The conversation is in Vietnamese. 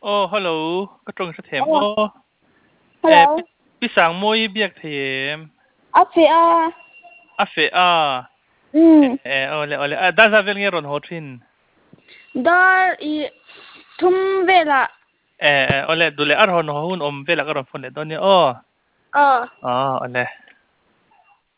Oh, hello. Có trông sẽ thèm. Oh, Oh, hello. biết sáng môi biết thèm. Afia. À, phê à. Ole. Đã ra về nghe rồi hốt hin. Dar i thum vela. Ole, đule ar hon hun về là cái rồi phone đó nhỉ. Oh, Ờ, ole.